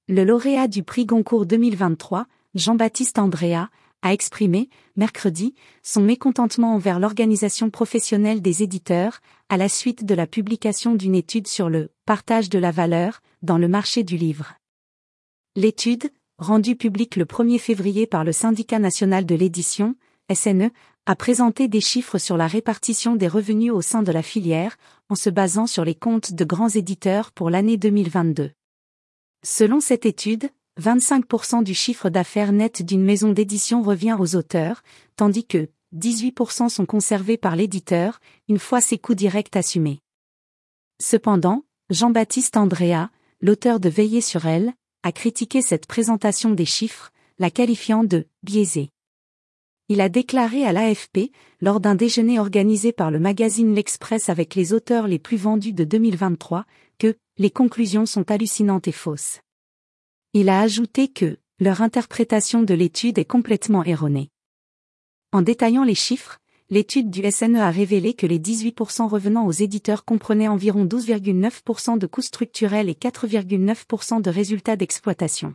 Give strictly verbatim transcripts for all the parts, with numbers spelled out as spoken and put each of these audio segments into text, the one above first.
Le lauréat du prix Goncourt deux mille vingt-trois, Jean-Baptiste Andréa, a exprimé, mercredi, son mécontentement envers l'organisation professionnelle des éditeurs, à la suite de la publication d'une étude sur le « partage de la valeur » dans le marché du livre. L'étude, rendue publique le premier février par le Syndicat national de l'édition, S N E, a présenté des chiffres sur la répartition des revenus au sein de la filière, en se basant sur les comptes de grands éditeurs pour l'année deux mille vingt-deux. Selon cette étude, vingt-cinq pour cent du chiffre d'affaires net d'une maison d'édition revient aux auteurs, tandis que dix-huit pour cent sont conservés par l'éditeur, une fois ses coûts directs assumés. Cependant, Jean-Baptiste Andréa, l'auteur de Veiller sur elle, a critiqué cette présentation des chiffres, la qualifiant de « biaisée ». Il a déclaré à l'A F P, lors d'un déjeuner organisé par le magazine L'Express avec les auteurs les plus vendus de deux mille vingt-trois, que « les conclusions sont hallucinantes et fausses ». Il a ajouté que « leur interprétation de l'étude est complètement erronée ». En détaillant les chiffres, l'étude du S N E a révélé que les dix-huit pour cent revenant aux éditeurs comprenaient environ douze virgule neuf pour cent de coûts structurels et quatre virgule neuf pour cent de résultats d'exploitation.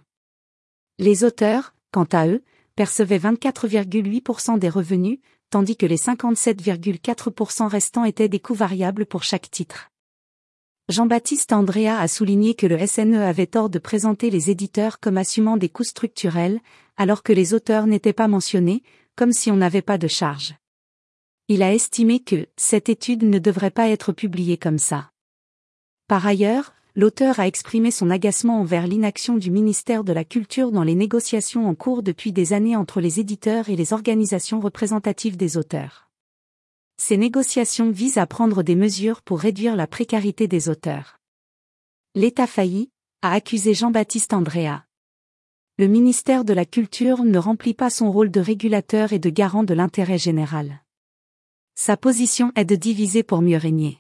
Les auteurs, quant à eux, percevaient vingt-quatre virgule huit pour cent des revenus, tandis que les cinquante-sept virgule quatre pour cent restants étaient des coûts variables pour chaque titre. Jean-Baptiste Andréa a souligné que le S N E avait tort de présenter les éditeurs comme assumant des coûts structurels, alors que les auteurs n'étaient pas mentionnés, comme si on n'avait pas de charge. Il a estimé que cette étude ne devrait pas être publiée comme ça. Par ailleurs, l'auteur a exprimé son agacement envers l'inaction du ministère de la Culture dans les négociations en cours depuis des années entre les éditeurs et les organisations représentatives des auteurs. Ces négociations visent à prendre des mesures pour réduire la précarité des auteurs. L'État failli, a accusé Jean-Baptiste Andréa. Le ministère de la Culture ne remplit pas son rôle de régulateur et de garant de l'intérêt général. Sa position est de diviser pour mieux régner.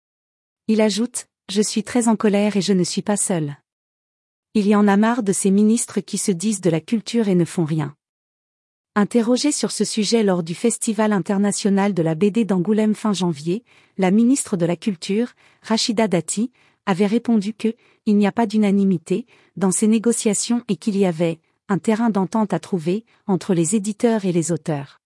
Il ajoute, « Je suis très en colère et je ne suis pas seul. Il y en a marre de ces ministres qui se disent de la culture et ne font rien. » Interrogée sur ce sujet lors du Festival international de la B D d'Angoulême fin janvier, la ministre de la Culture, Rachida Dati, avait répondu que « il n'y a pas d'unanimité » dans ces négociations et qu'il y avait « un terrain d'entente à trouver » entre les éditeurs et les auteurs.